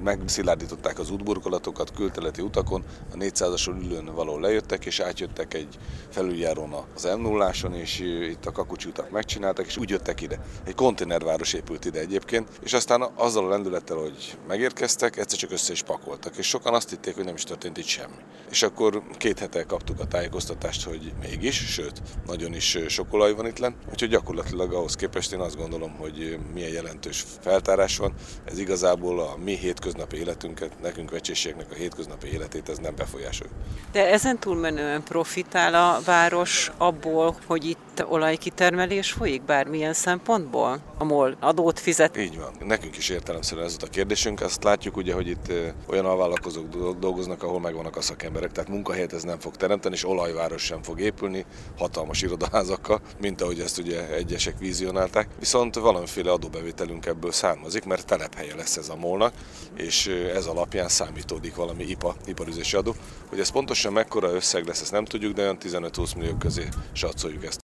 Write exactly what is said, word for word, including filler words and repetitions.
megszilárdították az útburkolatokat külterületi utakon, a négyszázason ülőn valahol lejöttek, és átjöttek egy felüljárón az em nulláson, és itt a Kakucsi utak megcsináltak, és úgy jöttek ide. Egy konténerváros épült ide egyébként, és aztán azzal a lendülettel, hogy megérkeztek, egyszer csak össze is pakoltak, és sokan azt hitték, hogy nem is történt itt semmi. És akkor két hete kaptuk a tájékoztatást, hogy mégis, sőt, nagyon is sok olaj van itt lenn, úgyhogy gyakorlatilag ahhoz képest én azt gondolom, hogy milyen jelentős feltárás van. Ez igazából a mi hétköznapi életünket, nekünk vecsészségnek a hétköznapi életét ez nem befolyásolja. De ezen túlmenően profitál a város abból, hogy itt olajkitermelés folyik bármilyen szempontból? A MOL adót fizet? Így van. Nekünk is értelemszerűen ez volt a kérdésünk. Azt látjuk ugye, hogy itt olyan alvállalkozók dolgoznak, ahol megvannak a szakemberek, tehát munkahelyet ez nem fog teremteni, és olajváros sem fog épülni hatalmas irodaházakkal, mint ahogy ezt ugye egyesek vizionálták. Viszont valamiféle adóbevételünk ebből származik, mert telephelye lesz ez a MOL-nak, és ez alapján számítódik valami I P A, iparüzési adó. Hogy ez pontosan mekkora összeg lesz, ezt nem tudjuk, de olyan tizenöt-húsz millió közé satszoljuk ezt.